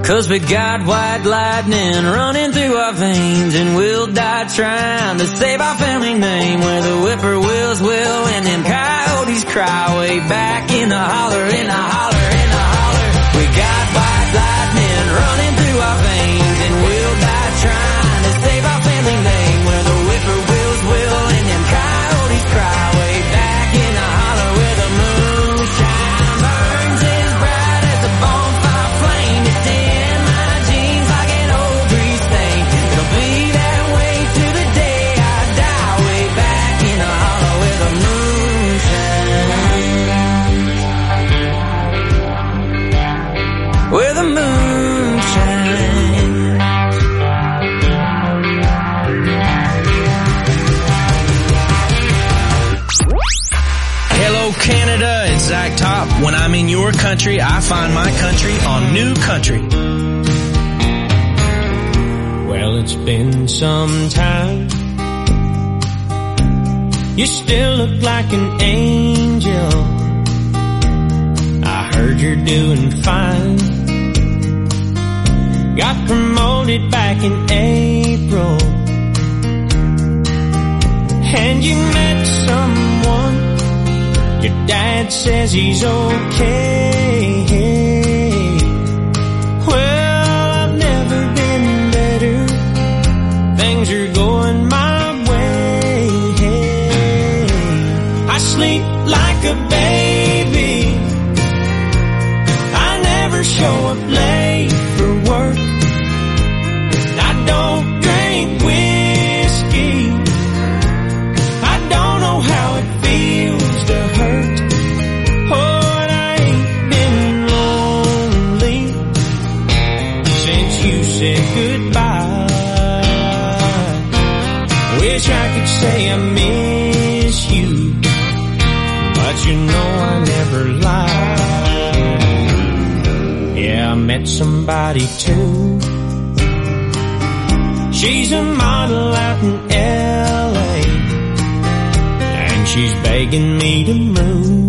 'Cause we got white lightning running through our veins, and we'll die trying to save our family name. Where the whippoorwills will and them coyotes cry way back in the holler, in the holler, in the holler. We got white lightning running through our veins, and we'll die trying to save our family name. Where the whippoorwills will and them coyotes cry way back in the holler, where the moonshine burns as bright as a bonfire flame. It's in my jeans like an old grease stain. It'll be that way to the day I die, way back in the holler where the moonshine, where the moonshine. Hello Canada, it's Zach Top. When I'm in your country, I find my country on New Country. Well, it's been some time. You still look like an angel. I heard you're doing fine. Got promoted back in April, and you met someone. Your dad says he's okay. Well, I've never been better. Things are going my way. I sleep like a baby. I never show up late for work. I don't drink whiskey. I don't know how it feels to hurt. Oh, and I ain't been lonely since you said goodbye. Wish I could say I miss you, but you know I never lied. Yeah, I met somebody too. She's a model out in L.A., and she's begging me to move.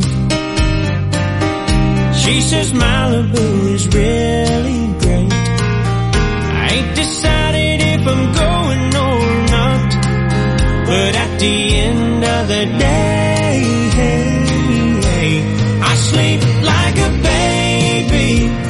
She says Malibu is really great. I ain't decided if I'm going or not, but at the end of the day, I sleep like a baby.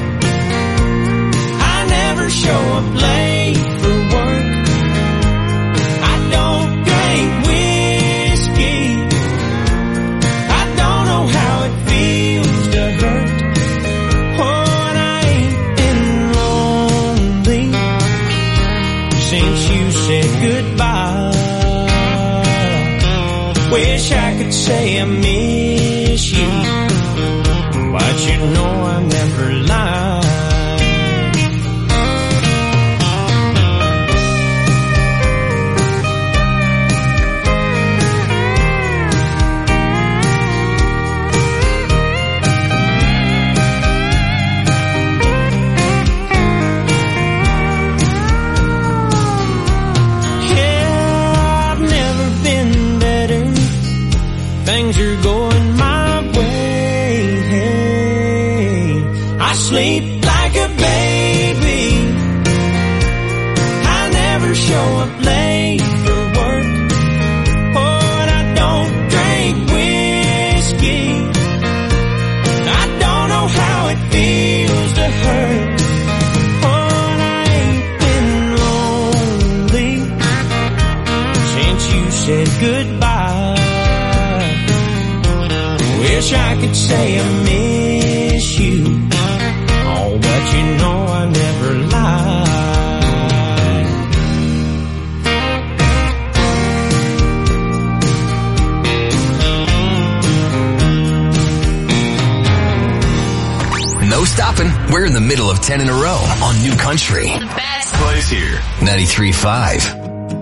I never show up late for work. I don't drink whiskey. I don't know how it feels to hurt. Oh, and I ain't been lonely since you said goodbye. Wish I could say I miss you, but you know I never lied. Things are going my way. I sleep like a baby. I never show up late for work. Oh, and I don't drink whiskey. I don't know how it feels to hurt. Oh, and I ain't been lonely since you said goodbye. Wish I could say I miss you. Oh, but you know I never lied. No stopping. We're in the middle of 10 in a row on New Country. The best place here. 93.5.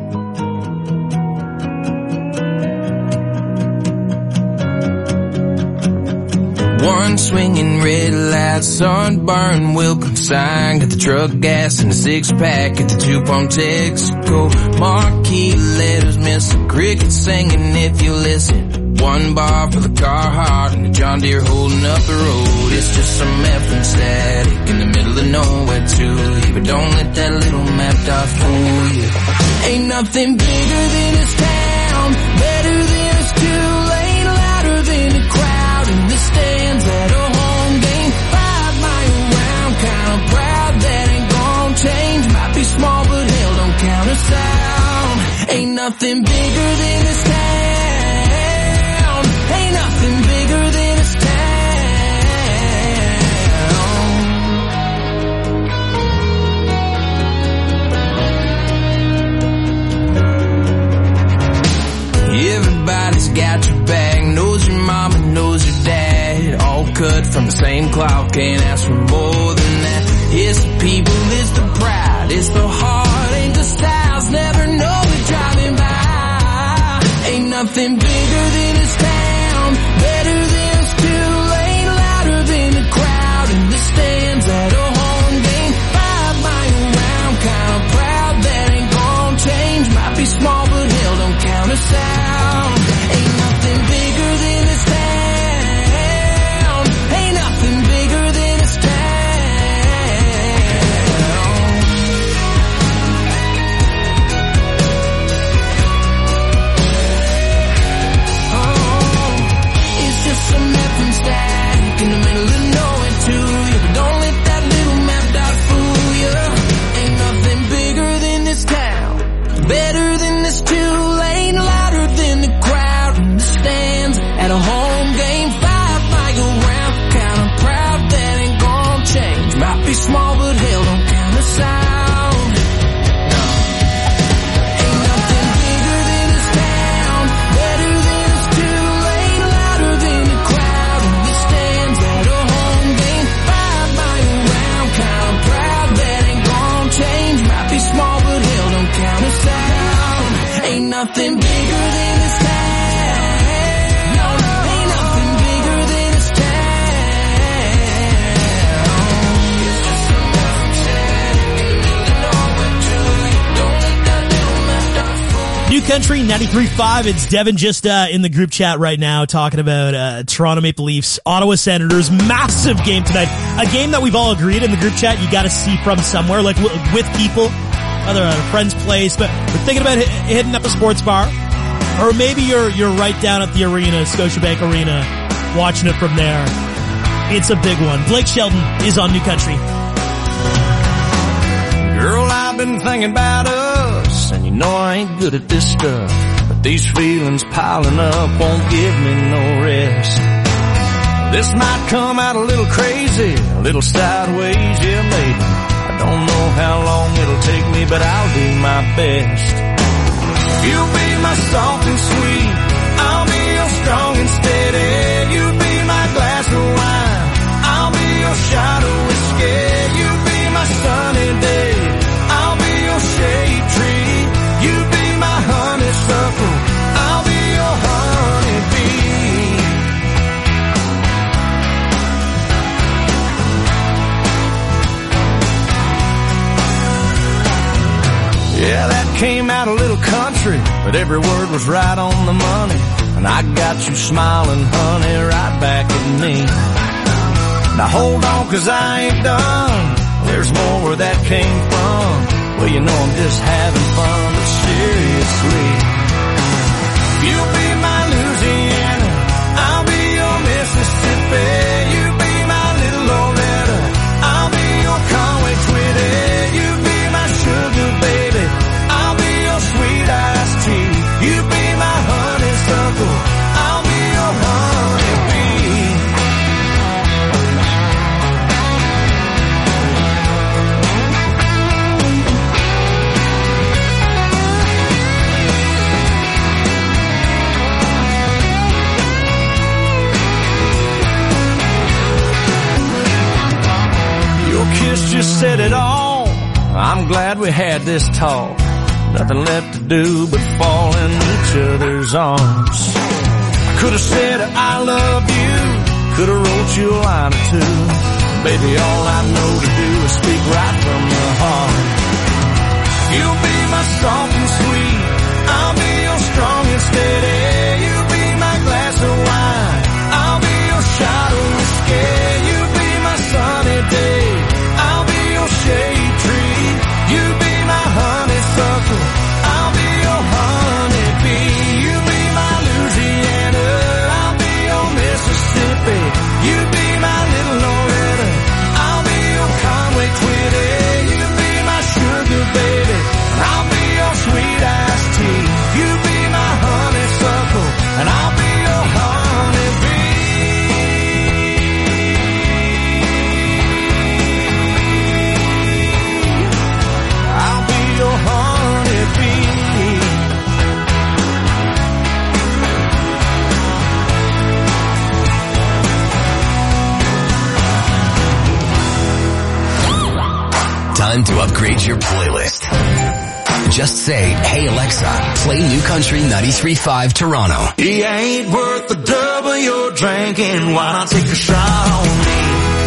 One swinging red light, sunburn will consign. Got the truck gas and the six-pack at the two-pump Texaco. Marquee letters, miss a cricket singing if you listen. One bar for the Carhartt and the John John Deere holding up the road. It's just some effing static in the middle of nowhere to you. But don't let that little map dot fool you. Ain't nothing bigger than this town, better than this Kool-Aid, louder than the crowd in the stands at a home game. 5 mile round, kinda proud that ain't gonna change. Might be small but hell don't count us out. Ain't nothing bigger than this town. Ain't nothing bigger than this town. Everybody's got your back, knows your mama, knows your dad. All cut from the same cloth, can't ask for more than that. It's the people, it's the pride, it's the heart, ain't the styles, never know it driving by. Ain't nothing bigger than this town, better than this Kool-Aid, louder than the crowd in the stands at a home game. 5 mile round, kinda proud that ain't gonna change. Might be small but hell don't count us out. Ain't nothing bigger than this town. Ain't nothing bigger than this town. It's just some effing static in the middle of nowhere to you. But don't let that little map dot fool you. Ain't nothing bigger than this town, better than this Kool-Aid, louder than the crowd in the stands at a home game. 5 mile round, kinda proud that ain't gonna change. Might be small but hell don't count us out. No. Ain't nothing bigger than this town, better than this Kool-Aid, louder than the crowd in the stands at a home game. 5 mile round, kinda proud that ain't gonna change. Might be small but hell don't count us out. Ain't nothing bigger than this town. No, ain't nothing bigger than this town. It's just some effing static in the middle of nowhere to you. Don't let that little map dot fool. New Country 93.5. It's Devin just in the group chat right now talking about Toronto Maple Leafs, Ottawa Senators. Massive game tonight. A game that we've all agreed in the group chat you got to see from somewhere, like with people, whether at a friend's place. But we're thinking about hitting up a sports bar, or maybe you're right down at the arena, Scotiabank Arena, watching it from there. It's a big one. Blake Shelton is on New Country. Girl, I've been thinking about us, and you know I ain't good at this stuff, but these feelings piling up won't give me no rest. This might come out a little crazy, a little sideways, yeah maybe. I don't know how long it'll take me, but I'll do my best. You'll be my soft and sweet, I'll be your strong and steady. You'll be my glass of wine, I'll be your shot of whiskey. You'll be my sunny day, I'll be your shade tree. You'll be my honeysuckle, I'll be your honeybee. Yeah, that came out a little country, but every word was right on the money. And I got you smiling, honey, right back at me. Now hold on, 'cause I ain't done. There's more where that came from. Well, you know I'm just having fun, but seriously. You'll be my Louisiana, I'll be your Mississippi. You'll be my little Loretta, I'll be your Conway Twitty. You'll be my sugar baby, I'll be your sweet iced tea. You'll be my honeysuckle, I'll be your honeybee. Your kiss just said it all. I'm glad we had this talk. Nothing left to do but fall in each other's arms. I could have said I love you, could have wrote you a line or two. Baby, all I know to do is speak right from the heart. You'll be my soft and sweet, I'll be your strong and steady. You'll be my glass of wine, I'll be your shot time to upgrade your playlist. Just say, hey Alexa, play New Country 93.5 Toronto. He ain't worth the double you're drinking. Why not take a shot on me?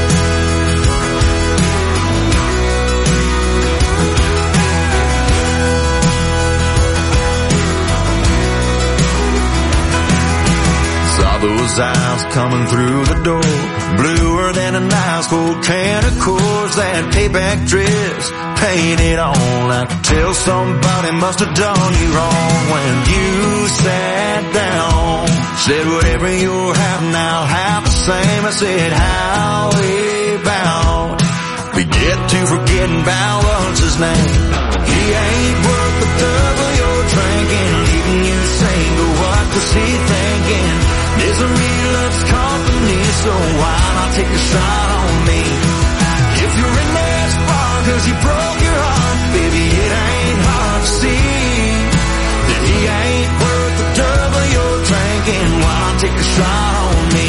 Saw those eyes coming through the door, bluer than an ice cold can of Coors. That payback dress painted on. I could tell somebody must have done you wrong when you sat down. Said whatever you're having, I'll have the same. I said how about we get to forgetting about what's his name. He ain't worth the double you're drinking, leaving you single. What was he thinking? Misery loves company, so why not take a shot on me? If you're in that spot cause you broke your heart, baby, it ain't hard to see that he ain't worth the double you're drinking. Why not take a shot on me?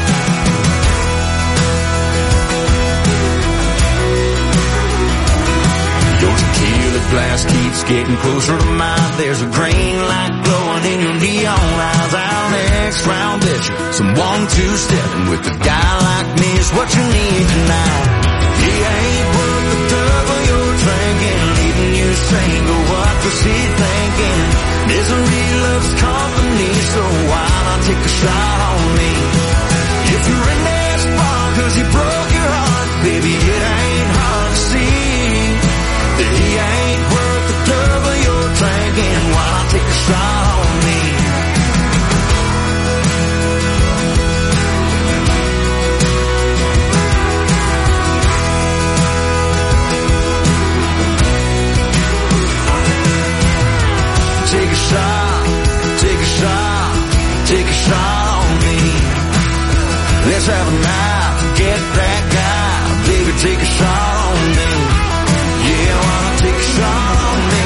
Your tequila glass keeps getting closer to mine. There's a green light glowing in your neon eyes. Our next round, bet you some 1-2-stepping with a guy like me is what you need tonight. He ain't worth the double you're drinking, leaving you single. What was he thinking? Misery loves company, so why not take a shot on me? If you're in that spot cause he broke your heart, baby, it ain't hard to see that he ain't worth the double you're drinking. Why not take a shot on me? Take a shot, take a shot, take a shot on me. Let's have a night, forget that guy. Baby, take a shot on me. Yeah, why not take a shot on me?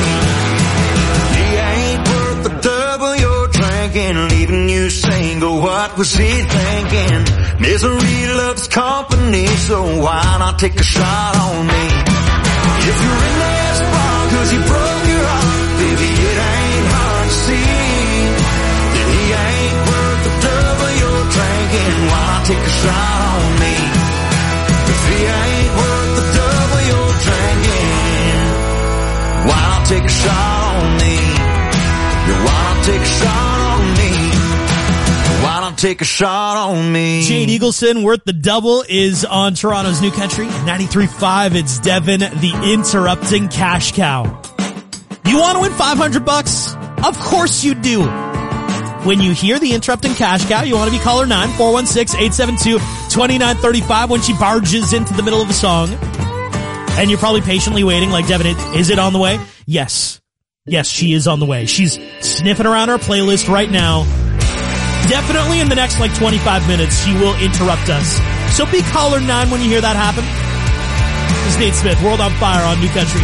He ain't worth the double you're drinking, leaving you single. What was he thinking? Misery loves company, so why not take a shot on me? If you're in that spot cause you broke your heart, baby, it ain't hard to see that he ain't worth the double you're drinking. Why not take a shot on me? If he ain't worth the double you're drinking, why not take a shot on me? Why not take a shot on me? Why not take a shot on me? Jade Eagleson, Worth the Double, is on Toronto's New Country 93.5. It's Devin, the interrupting cash cow. You want to win $500? Of course you do. When you hear the interrupting cash cow, you want to be caller 9, 416-872-2935 when she barges into the middle of the song. And you're probably patiently waiting like, Devin, is it on the way? Yes. Yes, she is on the way. She's sniffing around our playlist right now. Definitely in the next 25 minutes, she will interrupt us. So be caller 9 when you hear that happen. This is Nate Smith, World on Fire on New Country.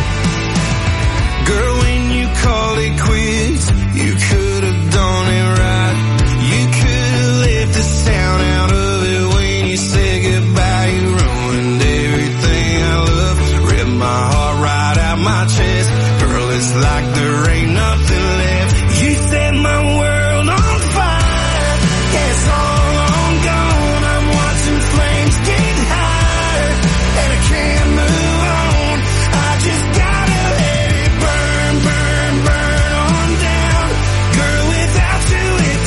Girl, when you called it quits, you could have done it right. You could have left the sound out of it when you said goodbye. You ruined everything I love, ripped my heart right out my chest. Girl, it's like there ain't nothing left. You set my world on fire. It's all on gone. I'm watching flames get higher, and I can't move on. I just gotta let it burn, burn, burn on down. Girl, without you, it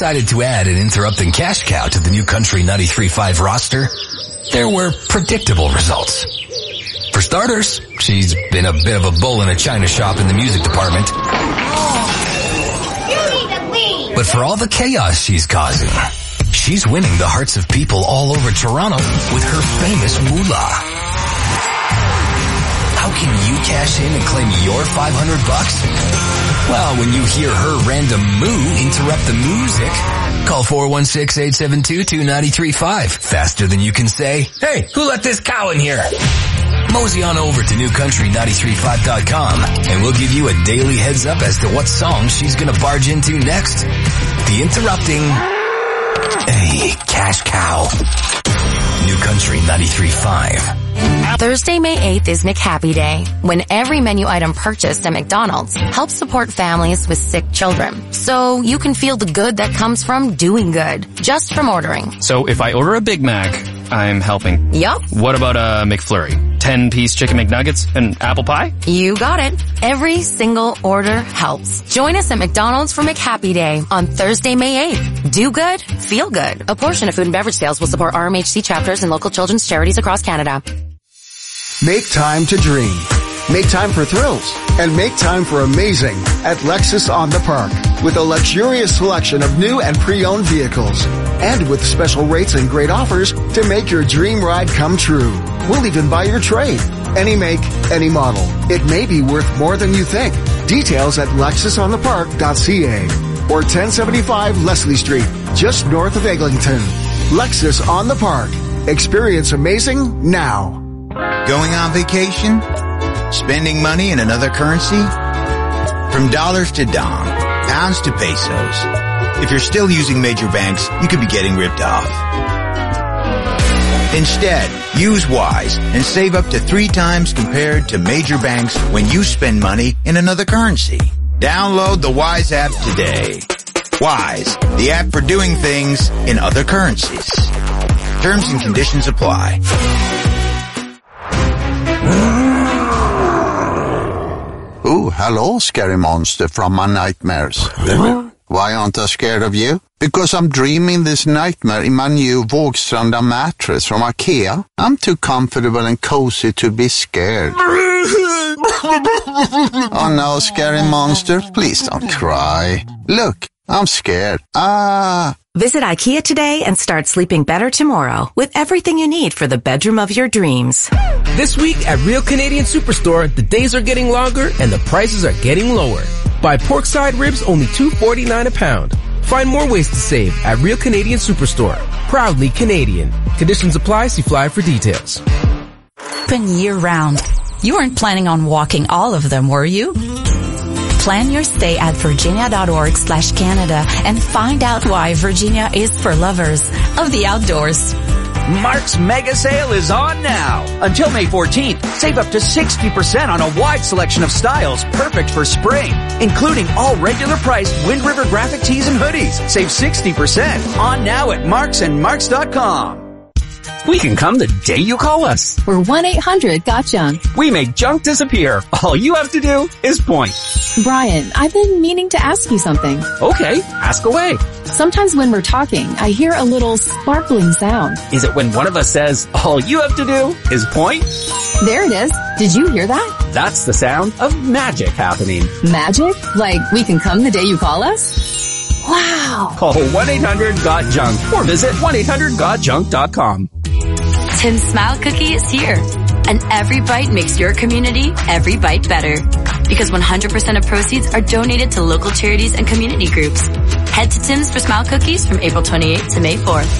decided to add an interrupting cash cow to the New Country 93.5 roster, there were predictable results. For starters, she's been a bit of a bull in a china shop in the music department. But for all the chaos she's causing, she's winning the hearts of people all over Toronto with her famous moolah. How can you cash in and claim your $500? Well, when you hear her random moo interrupt the music, call 416-872-2935. Faster than you can say, "Hey, who let this cow in here?" Mosey on over to newcountry935.com and we'll give you a daily heads up as to what song she's gonna barge into next. The interrupting cash cow. New Country 93.5. Thursday, May 8th is McHappy Day, when every menu item purchased at McDonald's helps support families with sick children. So you can feel the good that comes from doing good, just from ordering. So if I order a Big Mac, I'm helping. Yup. What about a McFlurry? 10-piece chicken McNuggets and apple pie? You got it. Every single order helps. Join us at McDonald's for McHappy Day on Thursday, May 8th. Do good, feel good. A portion of food and beverage sales will support RMHC chapters and local children's charities across Canada. Make time to dream. Make time for thrills. And make time for amazing at Lexus on the Park. With a luxurious selection of new and pre-owned vehicles. And with special rates and great offers to make your dream ride come true. We'll even buy your trade. Any make, any model. It may be worth more than you think. Details at lexusonthepark.ca or 1075 Leslie Street, just north of Eglinton. Lexus on the Park. Experience amazing now. Going on vacation? Spending money in another currency? From dollars to dong, pounds to pesos. If you're still using major banks, you could be getting ripped off. Instead, use Wise and save up to 3 times compared to major banks when you spend money in another currency. Download the Wise app today. Wise, the app for doing things in other currencies. Terms and conditions apply. Oh, hello, scary monster from my nightmares. Why aren't I scared of you? Because I'm dreaming this nightmare in my new Vågstranda mattress from IKEA. I'm too comfortable and cozy to be scared. Oh no, scary monster, please don't cry. Look, I'm scared. Visit IKEA today and start sleeping better tomorrow with everything you need for the bedroom of your dreams. This week at Real Canadian Superstore, the days are getting longer and the prices are getting lower. Buy pork side ribs only $2.49 a pound. Find more ways to save at Real Canadian Superstore. Proudly Canadian. Conditions apply. See flyer for details. Open year-round. You weren't planning on walking all of them, were you? Plan your stay at virginia.org/Canada and find out why Virginia is for lovers of the outdoors. Mark's Mega Sale is on now. Until May 14th, save up to 60% on a wide selection of styles perfect for spring, including all regular priced Wind River graphic tees and hoodies. Save 60% on now at Marks and Marks.com. We can come the day you call us. We're 1-800-GOT-JUNK. We make junk disappear. All you have to do is point. Brian, I've been meaning to ask you something. Okay, ask away. Sometimes when we're talking, I hear a little sparkling sound. Is it when one of us says, all you have to do is point? There it is. Did you hear that? That's the sound of magic happening. Magic? Like we can come the day you call us? Wow. Call 1-800-GOT-JUNK or visit 1-800-GOT-JUNK.com. Tim's Smile Cookie is here. And every bite makes your community every bite better. Because 100% of proceeds are donated to local charities and community groups. Head to Tim's for Smile Cookies from April 28th to May 4th.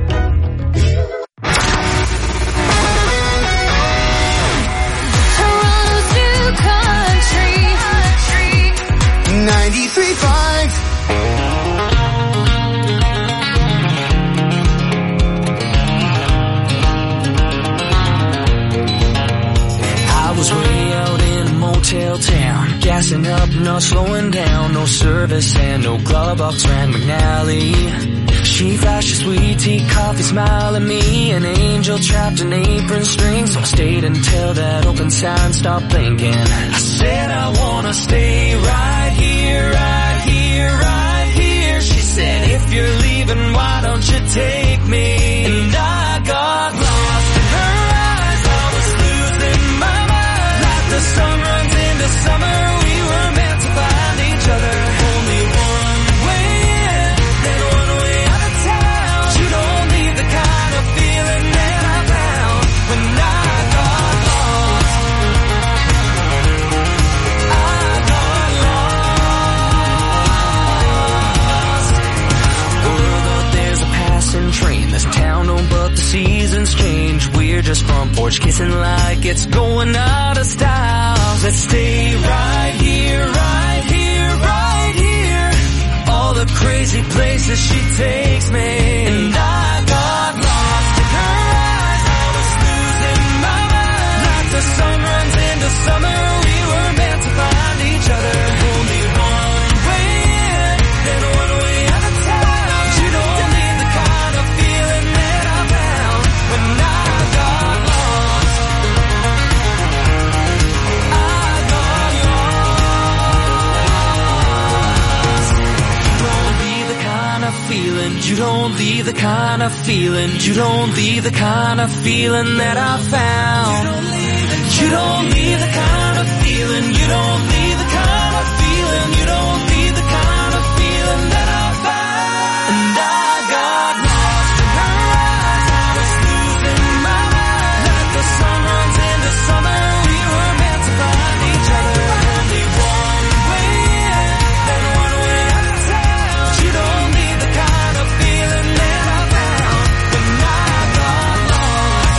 Toronto's New Country 93.5. I was way out in a motel town, gassing up, not slowing down. No service and no glove box ran McNally. She flashed a sweet tea, coffee, smile at me. An angel trapped in apron strings, so I stayed until that open sign stopped blinking. I said I wanna stay right here, right here, right here. She said said, if you're leaving, why don't you take me? And I got lost in her eyes. I was losing my mind. Like the sun runs into summer, we were meant to find each other. Only one way in, then one way out of town. You don't leave the kind of feeling that I found when I got lost. I got lost. The world out there's a passing train. This town don't, but the seasons change. We're just front porch kissing like it's going out of style. Let's stay right here, right here, right here. All the crazy places she takes me. And I got lost in her eyes. I was losing my mind. Like the sun runs into summer, we were meant to find each other. Only one way in, then one way out of town. You don't need the kind of feeling that I found when I got lost. I got lost. Don't leave the kind of feeling. You don't leave the kind of feeling. You don't leave the kind of feeling that I found. You don't leave the kind of feeling. You don't leave the kind of feeling. You don't leave the kind of feeling that I found. And I got lost in her eyes. I was losing my mind. Like the sun runs into summer, we were meant to find each other. Only one way in, then one way out of town. You don't need the kind of feeling that I found when I got lost.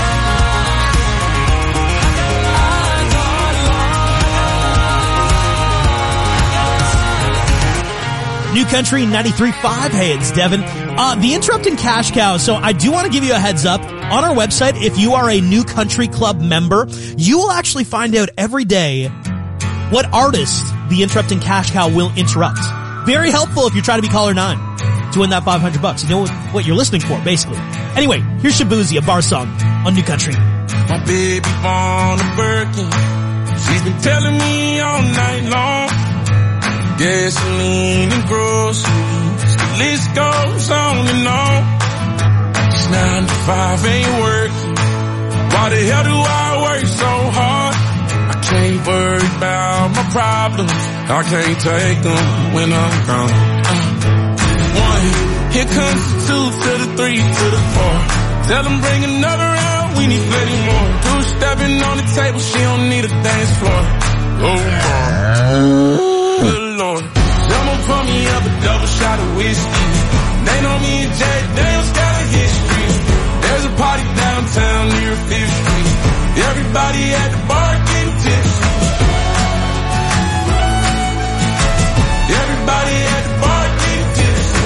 New Country 93.5. Hey, it's Devin. The Interrupting Cash Cow. So I do want to give you a heads up. On our website, if you are a New Country Club member, you will actually find out every day what artist the Interrupting Cash Cow will interrupt. Very helpful if you're trying to be caller 9 to win that $500. You know what you're listening for, basically. Anyway, here's Shabuzi, a bar song on New Country. My baby on a Birkin. She's been telling me all night long. Gasoline and groceries, the list goes on and on. It's 9 to 5, ain't working. Why the hell do I work so hard? I can't worry about my problems. I can't take them when I'm gone. 1, here comes the 2 to the 3 to the 4. Tell them bring another round, we need plenty more. 2 stepping on the table, she don't need a dance floor. Oh, good Lord. Someone pour me up a double shot of whiskey. They know me and Jack Daniels got a history. There's a party downtown near 5th Street. Everybody at the bar getting tipsy. Everybody at the bar getting tipsy.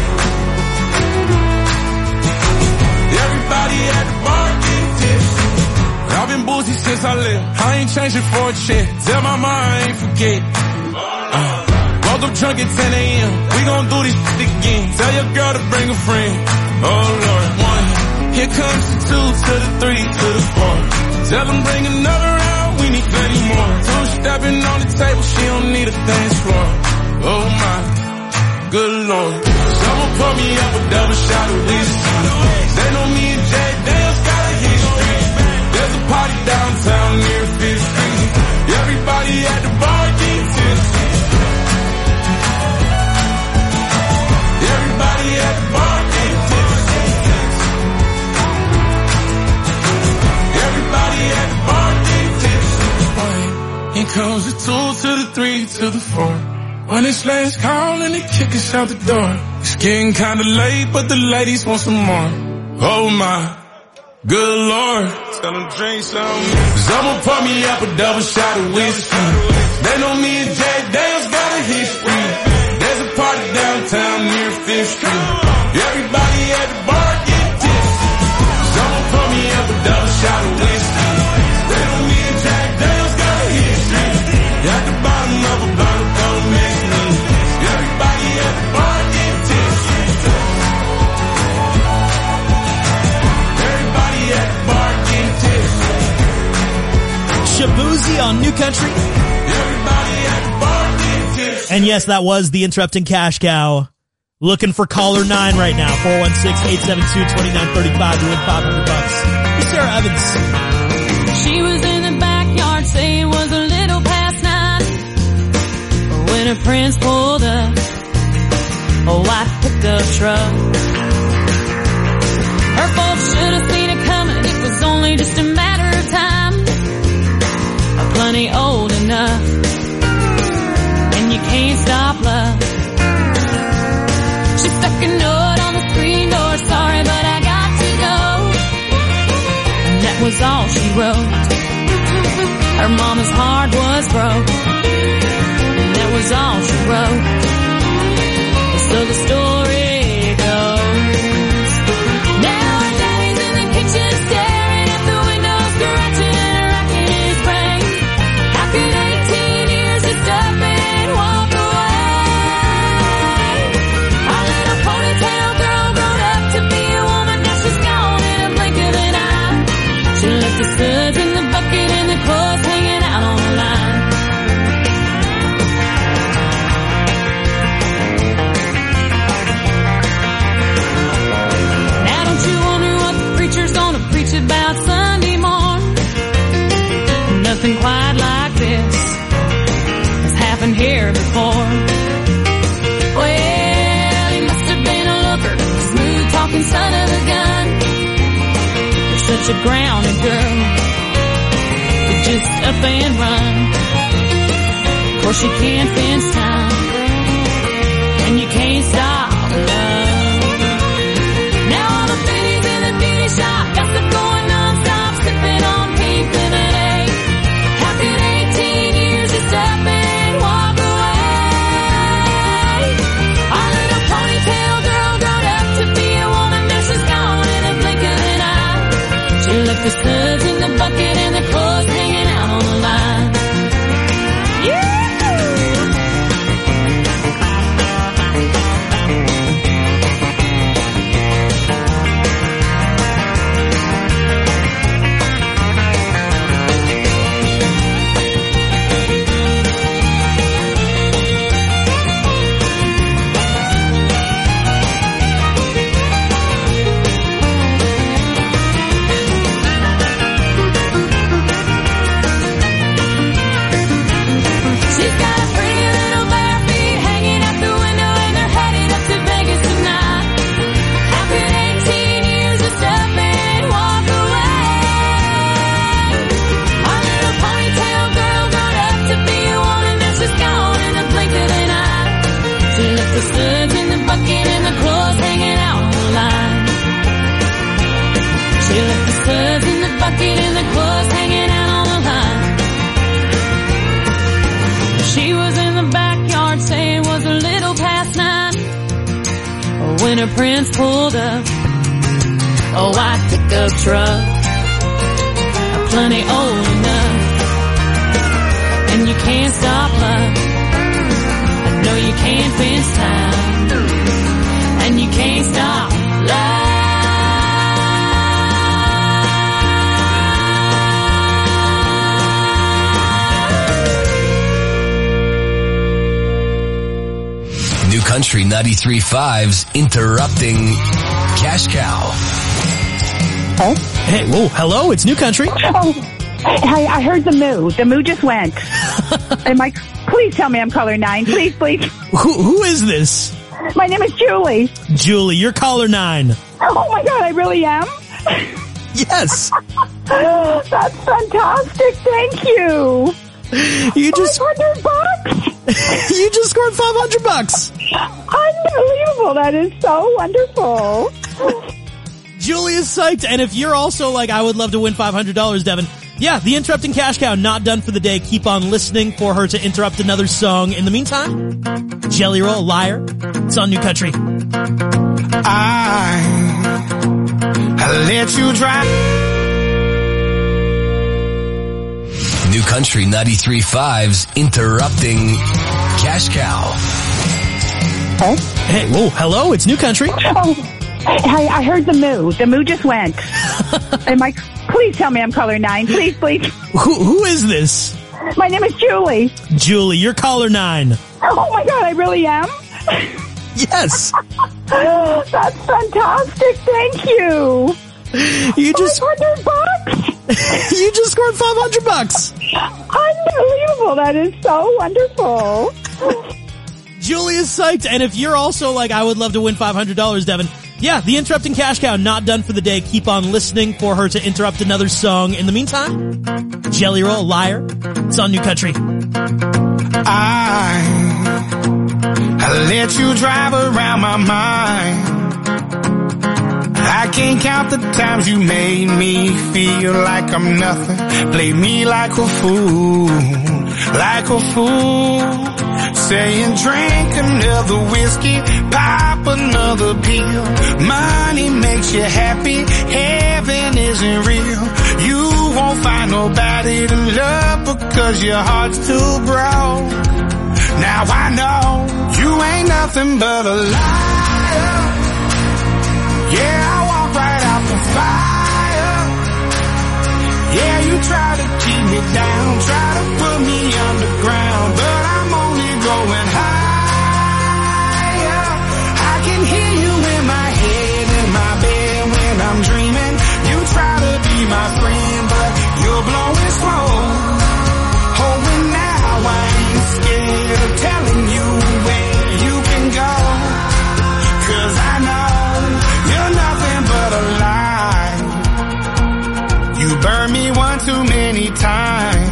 Everybody at the bar getting tipsy. I've been boozy since I left. I ain't changing for a check. Tell my mom I ain't forget. Woke up drunk at 10 a.m. We gon' do this shit again. Tell your girl to bring a friend. Oh Lord. 1, here comes the 2 to the 3 to the 4. Tell them bring another round, we need plenty more. 2 stepping on the table, she don't need a dance floor. Oh my, good Lord. Someone pour me up a double shot of whiskey. They know me and Jack Daniels got a history. There's a party downtown near 5th Street. Everybody at the bar getting tipsy. Everybody at the bar getting tipsy. Everybody at the bar getting tipsy. Here comes the 2 to the 3 to the 4. When it's last call and they kick us out the door. It's getting kinda late, but the ladies want some more. Oh my, good Lord. Tell them drink some. Someone pour me up a double shot of whiskey. They know me and Jack Daniels got a history. There's a party downtown near 5th Street. Everybody at the bar get tipsy. Someone pour me up a double shot of whiskey. They know me and Jack Daniels got a history. At the bottom of a bottle, don't mix me. Everybody at the bar get tipsy. Everybody at the bar get tipsy. Shabuzi on New Country. Everybody at the bar get tipsy. And yes, that was the Interrupting Cash Cow Looking for caller 9 right now. 416-872-2935 to win $500. It's Sarah Evans. She was in the backyard, say it was a little past 9 when her prince pulled up a white pickup truck. Her folks should have seen it coming. It was only just a matter of time. Plenty old enough, and you can't stop love. She stuck a note on the screen door, sorry but I got to go. And that was all she wrote. Her mama's heart was broke, and that was all she wrote. So the story goes. Now her daddy's in the kitchen staring at the window, scratching and racking his brain. How could 18 years of stuff and walk away? Our little ponytail girl grown up to be a woman, now she's gone in a blink of an eye. She left the suds in the bucket and the clothes hanging out on the line. Now don't you wonder what the preacher's gonna preach about Sunday morn? Nothing quite like this has happened here before. Well, he must have been a looker, smooth talking son of a gun. You're such a grounded girl, you just up and run. Of course you can't fence time, and you can't stop love. Now all the pennies in the beauty shop, gossip going non-stop, sipping on pink lemonade. How could 18 years just up and walk away? Our little ponytail girl grown up to be a woman, now she's gone in a blink of an eye. She left the suds in the bucket and the clothes hanging out on the line. Yeah! She's got a pretty little bare feet hanging out the window and they're headed up to Vegas tonight. How could 18 years just up and walk away? Our little ponytail girl grown up to be a woman, now she's gone in the blink of an eye. She left the suds in the bucket and the clothes hanging out on the line. She left the suds in the bucket and the clothes hanging out on the line. She was in the backyard, saying it was a little past 9 when her prince pulled up a white pickup truck, plenty old enough, and you can't stop love. I know you can't fence time, and you can't stop love. New Country 93.5's Interrupting Cash Cow. Oh. Hey, whoa, hello, it's New Country. Oh, hey, I heard the moo. The moo just went. Please tell me I'm caller 9. Please, please. Who is this? My name is Julie. Julie, you're caller 9. Oh my God, I really am? Yes. That's fantastic. Thank you. You just $500. You just scored $500. Unbelievable. That is so wonderful. Julie is psyched. And if you're also like, I would love to win $500, Devin. Yeah, the Interrupting Cash Cow not done for the day. Keep on listening for her to interrupt another song. In the meantime, Jelly Roll, Liar. It's on New Country. I let you drive. New Country 93.5's Interrupting Cash Cow. Oh. Hey, whoa, hello, it's New Country. Oh, hey, I heard the moo. The moo just went. Please tell me I'm caller 9. Please, please. Who is this? My name is Julie. Julie, you're caller 9. Oh my God, I really am? Yes. That's fantastic. Thank you. You just $500. You just scored $500. Unbelievable. That is so wonderful. Julia's psyched. And if you're also like, I would love to win $500, Devin. Yeah, the Interrupting Cash Cow not done for the day. Keep on listening for her to interrupt another song. In the meantime, Jelly Roll, Liar. It's on New Country. I let you drive around my mind. I can't count the times you made me feel like I'm nothing. Play me like a fool. Saying drink another whiskey, pop another pill. Money makes you happy, heaven isn't real. You won't find nobody to love because your heart's too broke. Now I know you ain't nothing but a liar. Yeah, I walk right out the fire. Yeah, you try to keep me down, try to put me underground, but I'm only going higher. I can hear you in my head, in my bed when I'm dreaming. You try to be my friend, but you're blowing smoke. Oh, and now I ain't scared of telling you where you can go, 'cause I know you're nothing but a lie. You burned me one too many times,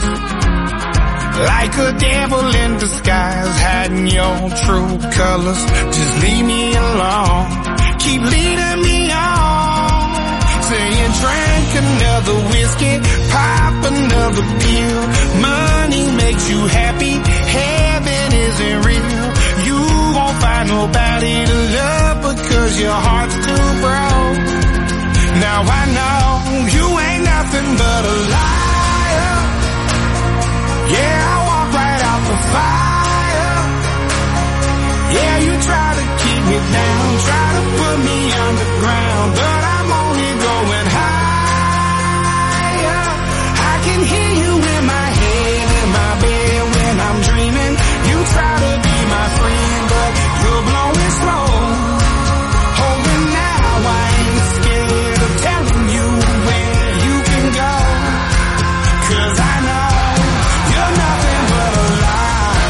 like a devil in disguise, hiding your true colors. Just leave me alone, keep leading me on. Saying drink another whiskey, pop another pill. Money makes you happy, heaven isn't real. You won't find nobody to love because your heart's too broke. Now I know you ain't nothing but a liar. Yeah, I walk right out the fire. Yeah, you try to keep me down, try to put me underground, but I'm only going higher. I can hear you in my head, in my bed when I'm dreaming. You try to be my friend, but you're blowing smoke. Oh, and now I ain't scared of telling you where you can go, 'cause I know you're nothing but a lie.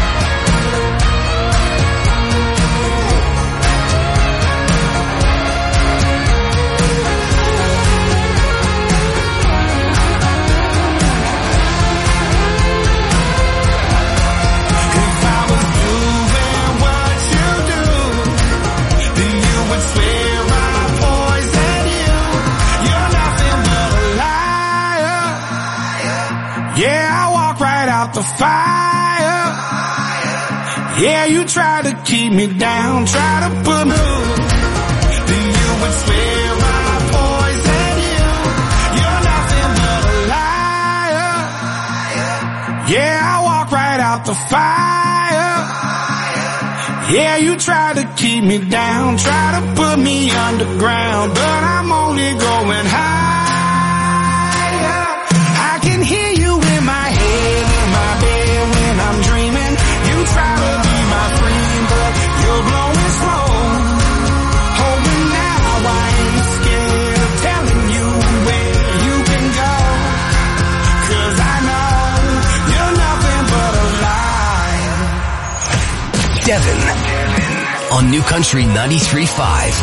If I was doing what you do, then you would swear I poisoned you. You're nothing but a liar. Yeah, I walk right out the fire. Yeah, you try to keep me down, try to put me, then you would swear I poisoned you. You're nothing but a liar. Yeah, I walk right out the fire. Yeah, you try to keep me down, try to put me underground, but I'm only going higher. I can hear you in my head, in my bed when I'm dreaming. You try to be my friend, but you're blowing smoke. Oh, and now I ain't scared of telling you where you can go, 'cause I know you're nothing but a lie. Devin on New Country 93.5.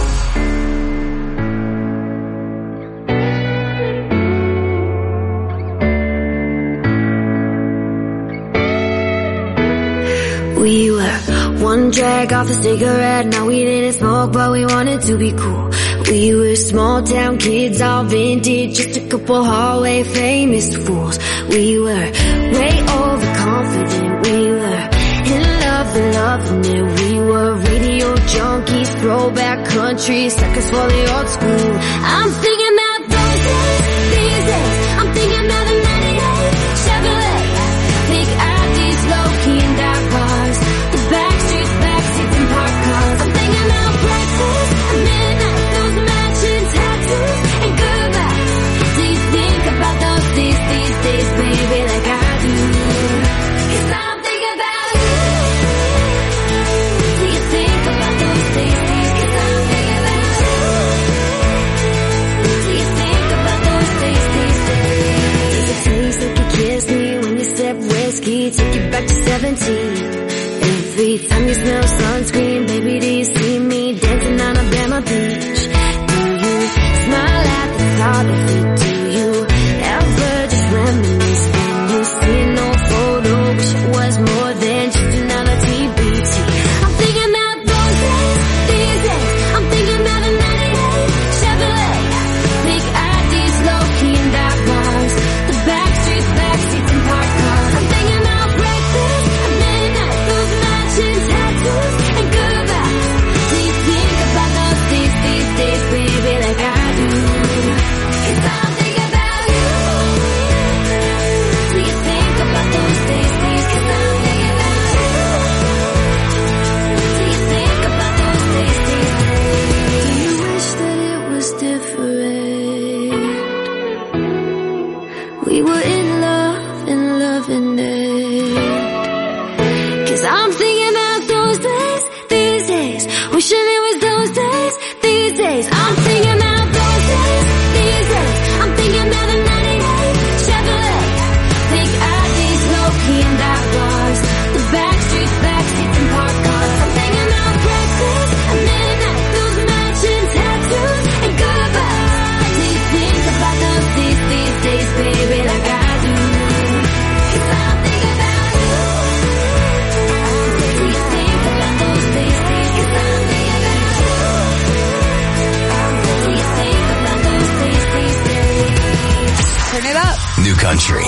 We were one drag off a cigarette, now we didn't smoke, but we wanted to be cool. We were small town kids, all vintage, just a couple hallway famous fools. We were way overconfident, we were in love and loving it. We were radio junkies, throwback country, suckers for the old school. I'm thinking about those days, these days, I'm thinking about the 98 Chevrolet. Think IDs, low-key and dark bars, the backstreets, backseats and park cars. I'm thinking about breakfast at midnight, those matching tattoos and goodbye. Do you think about those days, baby, like I do? 'Cause I'm thinking about you. Do you 17. Every time you smell sunscreen, baby, do you see me dancing on Alabama Beach? Do you smile at the thought of it? Do you ever just reminisce when you see an old photo? Wish it was more than just another TBT. I'm thinking about those days, these days. I'm thinking about a 98 Chevrolet, big IDs, low-key and dark bars, the back streets, and park cars. I'm thinking about breakfast at midnight, those matching tattoos and goodbyes. Do you think about those days, these days, baby, like I do? 'Cause I'm thinking about you. Do you think about those days, days? 'Cause I'm thinking about you. Do you think about those days, days? Do you wish that it was different? We were in love and loving it. 'Cause I'm thinking about those days, these days. Wishing it was those days, these days. I'm thinking about those days, these days. I'm thinking about a 98 Chevrolet, big IDs, low-key and dark bars, the back streets, and park cars. I'm thinking about breakfast at midnight, those matching tattoos and goodbyes. Do you think about those days, these days, baby, like I do? 'Cause I'm thinking about you. Do you think about those days, days? 'Cause I'm thinking about you. Do you think about those days, days, days? Turn it up. New Country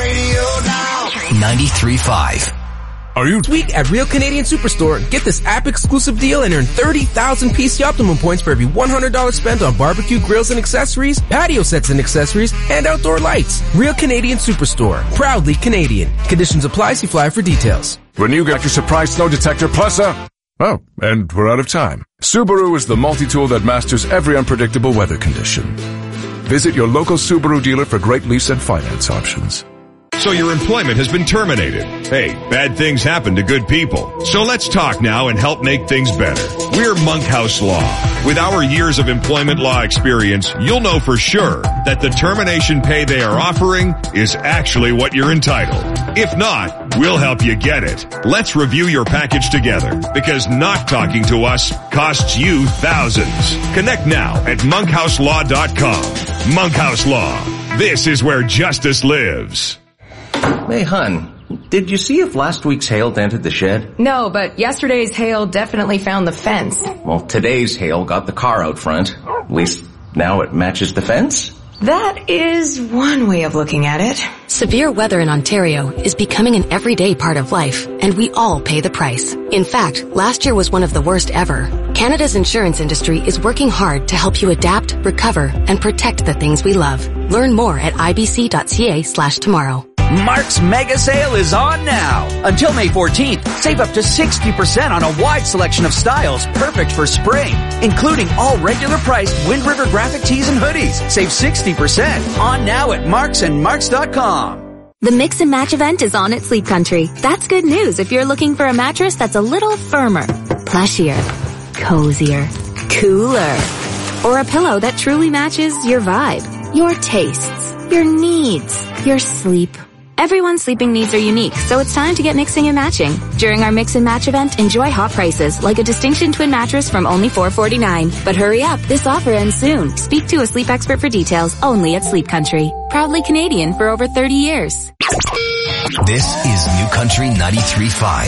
93.5. Are you week at Real Canadian Superstore? Get this app exclusive deal and earn 30,000 PC Optimum points for every $100 spent on barbecue grills and accessories, patio sets and accessories, and outdoor lights. Real Canadian Superstore. Proudly Canadian. Conditions apply. See flyer for details. When you got your surprise snow detector plus oh, and we're out of time. Subaru is the multi-tool that masters every unpredictable weather condition. Visit your local Subaru dealer for great lease and finance options. So your employment has been terminated. Hey, bad things happen to good people. So let's talk now and help make things better. We're Monkhouse Law. With our years of employment law experience, you'll know for sure that the termination pay they are offering is actually what you're entitled. If not, we'll help you get it. Let's review your package together, because not talking to us costs you thousands. Connect now at monkhouselaw.com. Monkhouse Law. This is where justice lives. Hey, hun, did you see if last week's hail dented the shed? No, but yesterday's hail definitely found the fence. Well, today's hail got the car out front. At least now it matches the fence. That is one way of looking at it. Severe weather in Ontario is becoming an everyday part of life, and we all pay the price. In fact, last year was one of the worst ever. Canada's insurance industry is working hard to help you adapt, recover, and protect the things we love. Learn more at ibc.ca/tomorrow. Mark's Mega Sale is on now. Until May 14th, save up to 60% on a wide selection of styles perfect for spring, including all regular priced Wind River graphic tees and hoodies. Save 60% on now at marksandmarks.com. The Mix and Match event is on at Sleep Country. That's good news if you're looking for a mattress that's a little firmer, plushier, cozier, cooler, or a pillow that truly matches your vibe, your tastes, your needs, your sleep. Everyone's sleeping needs are unique, so it's time to get mixing and matching. During our Mix and Match event, enjoy hot prices, like a Distinction Twin mattress from only $449. But hurry up, this offer ends soon. Speak to a sleep expert for details, only at Sleep Country. Proudly Canadian for over 30 years. This is New Country 93.5,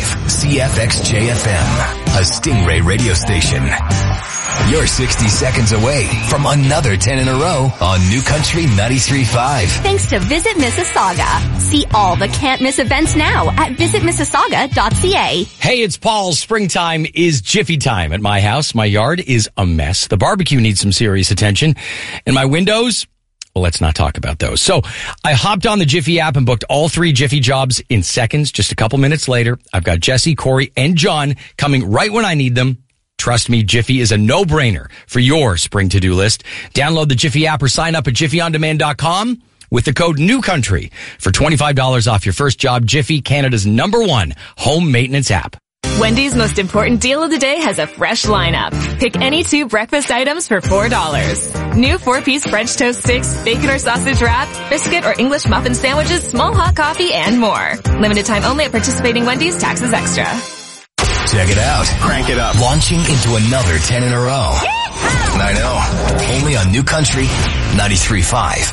CFXJFM, a Stingray radio station. You're 60 seconds away from another 10 in a row on New Country 93.5. Thanks to Visit Mississauga. See all the can't miss events now at visitmississauga.ca. Hey, it's Paul. Springtime is Jiffy time at my house. My yard is a mess. The barbecue needs some serious attention. And my windows, well, let's not talk about those. So I hopped on the Jiffy app and booked all 3 Jiffy jobs in seconds. Just a couple minutes later, I've got Jesse, Corey, and John coming right when I need them. Trust me, Jiffy is a no-brainer for your spring to-do list. Download the Jiffy app or sign up at jiffyondemand.com with the code NEWCOUNTRY for $25 off your first job. Jiffy, Canada's #1 home maintenance app. Wendy's most important deal of the day has a fresh lineup. Pick any 2 breakfast items for $4. New 4-piece French toast sticks, bacon or sausage wrap, biscuit or English muffin sandwiches, small hot coffee, and more. Limited time only at participating Wendy's, taxes extra. Check it out. Crank it up. Launching into another 10 in a row. I know. Only on New Country 93.5.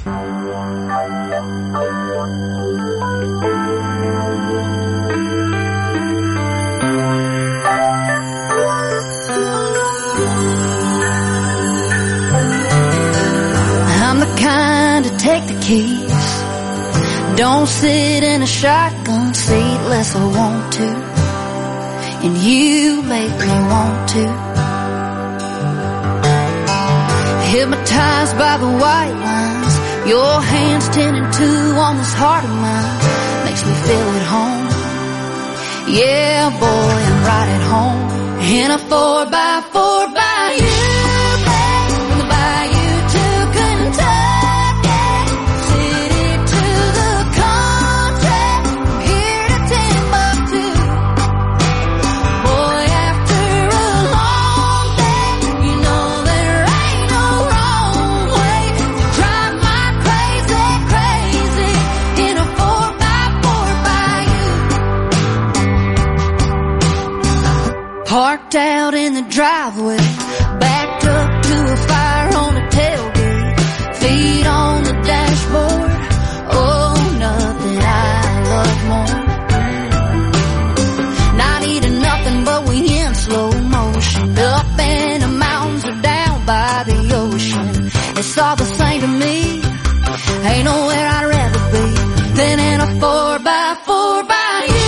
I'm the kind to take the keys. Don't sit in a shotgun seat unless I want to. And you make me want to. Hypnotized by the white lines, your hands 10 and 2 on this heart of mine. Makes me feel at home. Yeah, boy, I'm right at home. In a 4x4 by you. Parked out in the driveway, backed up to a fire on the tailgate, feet on the dashboard. Oh, nothing I love more. Not eating nothing, but we in slow motion. Up in the mountains or down by the ocean. It's all the same to me. Ain't nowhere I'd rather be than in a 4x4 by you.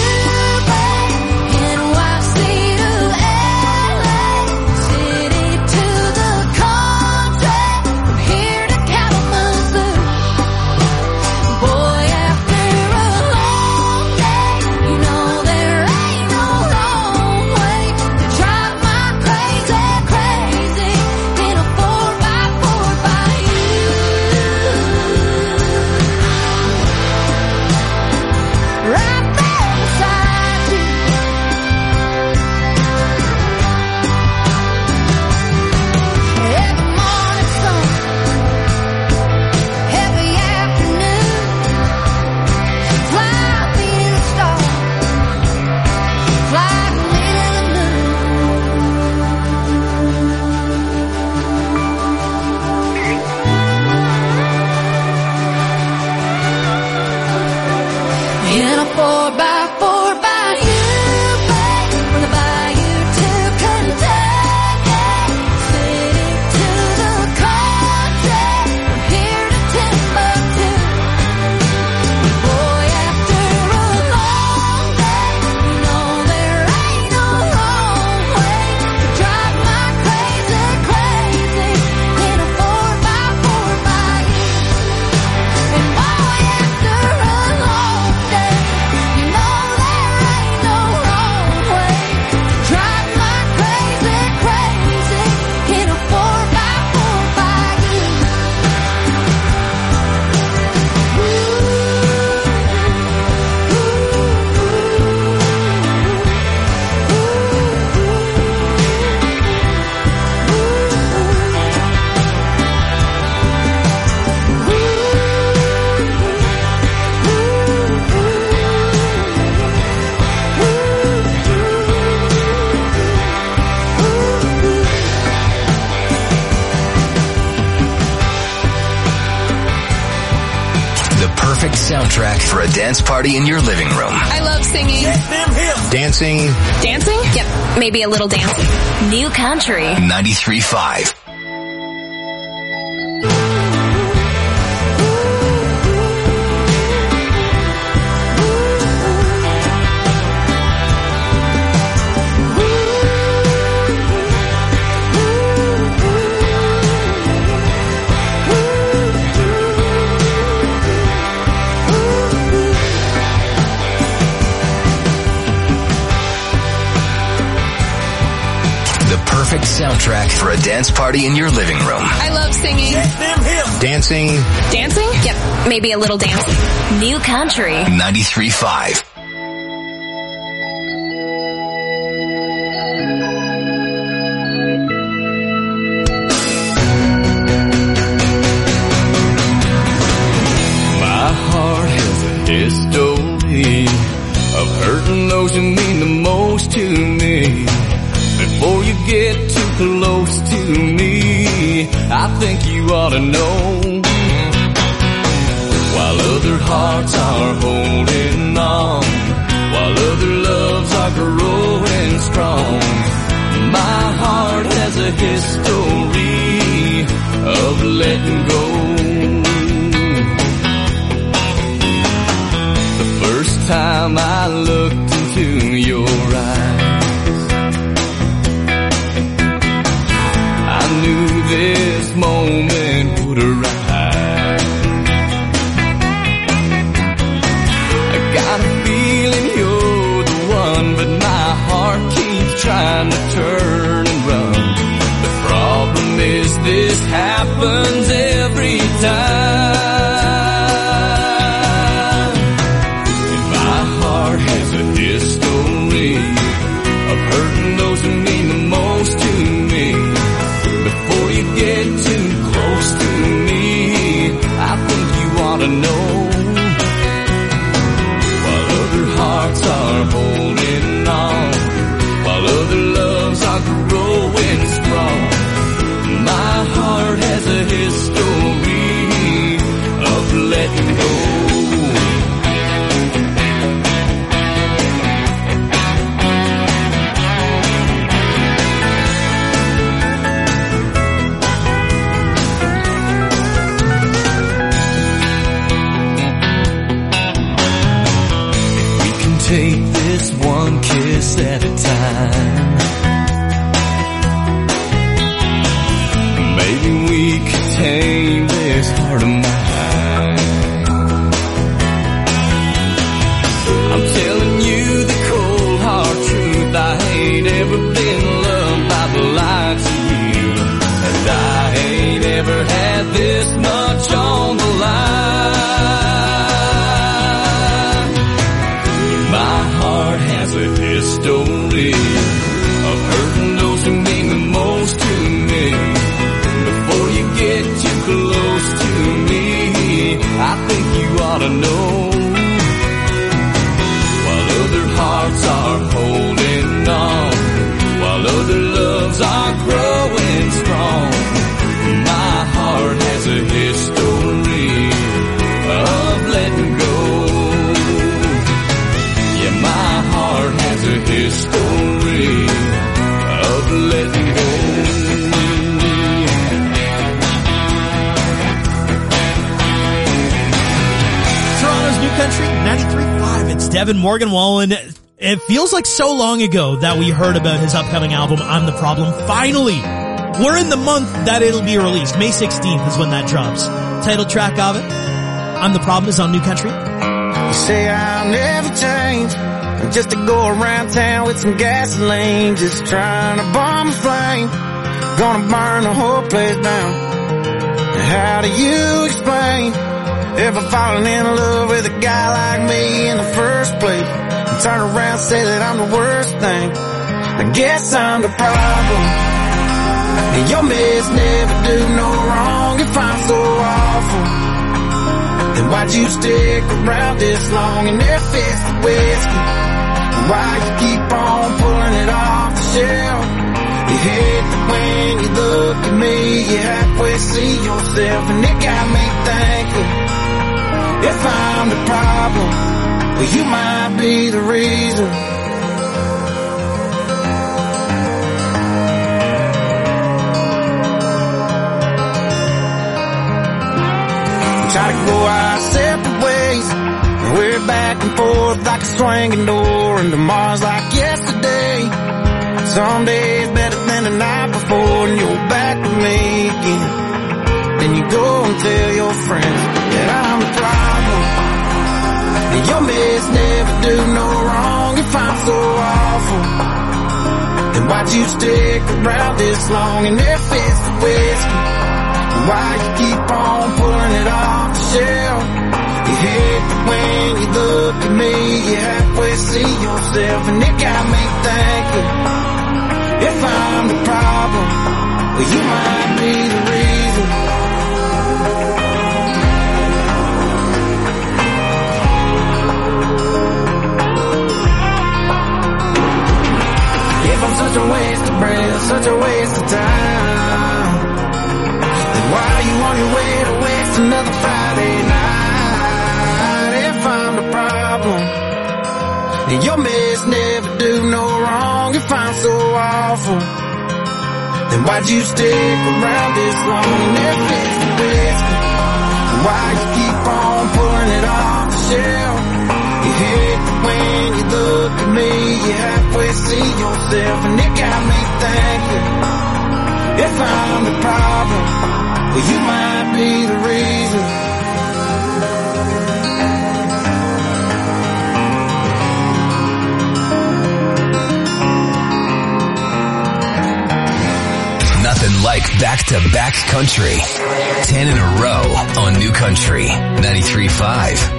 Soundtrack for a dance party in your living room. I love singing. Dancing. Dancing? Yep, maybe a little dancing. New Country 93.5. Perfect soundtrack for a dance party in your living room. I love singing. Dancing. Dancing? Yep, maybe a little dancing. New Country 93.5. history of hurting those who mean the most to me. Before you get too close to me, I think you ought to know. While other hearts are holding on, while other loves are growing strong, my heart has a history of letting go. The first time I looked into your eyes, I knew this moment would arise. I got a feeling you're the one, but my heart keeps trying to turn and run. The problem is this happens every time. And my heart has a history of hurting those who mean the most to me. Before you get too close to me, I think you ought to know. While other hearts are holding on, while other loves are growing strong, my heart has a history of letting go. Take this one kiss at a time. Maybe we could tame this heart of mine. I'm telling you the cold hard truth, I ain't ever been loved by the likes of you, and I ain't ever had this much on the line. My heart has a history of hurting those who mean the most to me. Before you get too close to me, I think you ought to know. While other hearts are holding on, while other loves are growing strong, my heart has a history of letting go. My heart has a history of letting go. Toronto's New Country 93.5. It's Devin Morgan Wallen. It feels like so long ago that we heard about his upcoming album, I'm the Problem. Finally, we're in the month that it'll be released. May 16th is when that drops. Title track of it, I'm the Problem, is on New Country. You say I'll never change, just to go around town with some gasoline, just trying to bomb a flame, gonna burn the whole place down. How do you explain ever falling in love with a guy like me in the first place, and turn around and say that I'm the worst thing? I guess I'm the problem, and your mess never do no wrong. If I'm so awful, then why'd you stick around this long? And if it's the whiskey, why you keep on pulling it off the shelf? You hate that when you look at me, you halfway see yourself, and it got me thinking, if I'm the problem, well, you might be the reason. Try to go our separate ways, and we're back and forth like a swinging door, and tomorrow's like yesterday. Some days better than the night before, and you're back with me again. Then you go and tell your friends that I'm the problem, and your mess never do no wrong. If I'm so awful, then why'd you stick around this long? And if it's the whiskey, why you keep on pulling it off the shelf? You hate that when you look at me, you halfway see yourself, and it got me thinking, if I'm the problem, well, you might be the reason. And your mess never do no wrong. If I'm so awful, then why'd you stick around this long and never fix the whiskey? And why you keep on pulling it off the shelf? You hate when you look at me, you halfway see yourself, and it got me thinking, if I'm the problem, well, you might be the reason. Nothing like back-to-back country. 10 in a row on New Country 93.5.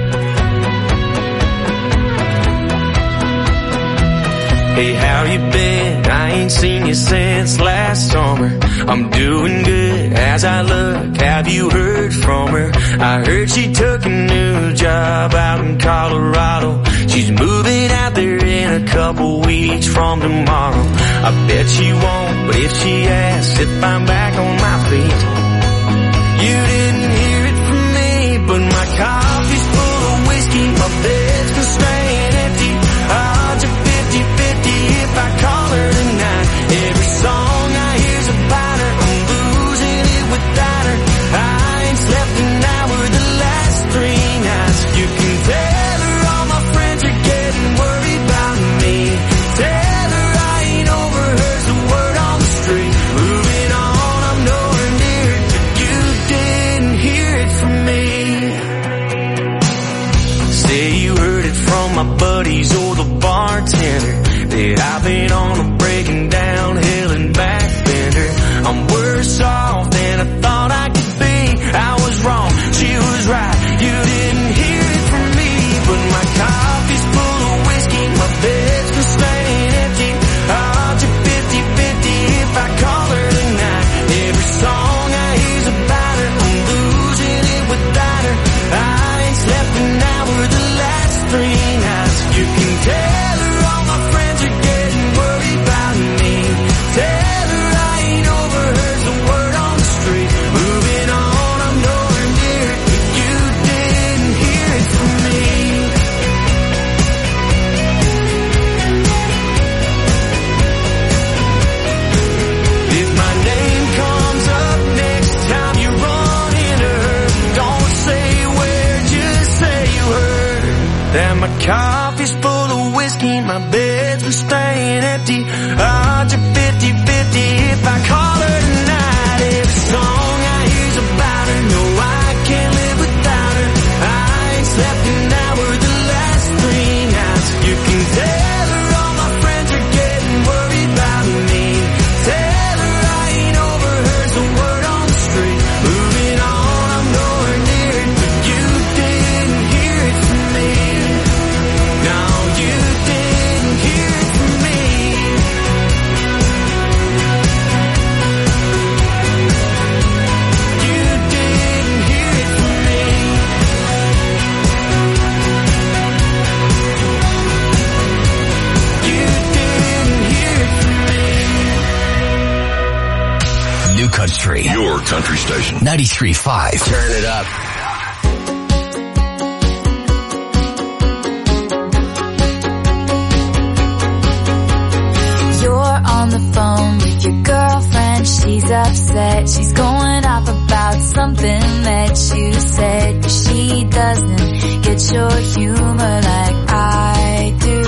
Hey, how you been? I ain't seen you since last summer. I'm doing good as I look. Have you heard from her? I heard she took a new job out in Colorado. She's moving out there in a couple weeks from tomorrow. I bet she won't, but if she asks if I'm back on my feet, you didn't hear it from me, but my coffee's full of whiskey, my bed's been staying empty. Odds are 50-50 if I call her tonight. Every song I hear's about her, I'm losing it without her. I ain't slept an hour the last 3 nights. You can tell her all my friends are getting worried about me. Tell her I ain't overheard the word on the street. Moving on, I'm nowhere near it, but you didn't hear it from me. Say you heard it from my buddies or the bartender, that I've been on a breaking down hill and back bender. I'm worse off than I thought I could be. I was wrong, she was right. You didn't hear it from me, but my coffee's full of whiskey, my bed's been staying empty. Odds are 50-50 if I call her tonight. Every song I hear's about her, I'm losing it without her. I ain't slept an hour the last 3 nights. You can tell her all my friends are getting worried about me. Tell her I ain't overheard the word on the street. Moving on, I'm nowhere near it, but you didn't hear it from me. If my name comes up next time you run into her, don't say where, just say you heard that my coffee's full of whiskey, my bed's been staying empty. Odds are 50-50 if I call her tonight. Every song I hear's about her, no, I can't live without her. I ain't slept an hour the last 3 nights. You can tell her all my friends are getting worried about me. Tell her I ain't overheard the word on the street. Moving on, I'm nowhere near it, but you didn't hear it from me. No, you didn't hear it from me. You didn't hear it from me. You didn't hear it from me. New Country. Your country station. 93.5. Turn it up. You're on the phone with your girlfriend, she's upset. She's going off about something that you said. She doesn't get your humor like I do.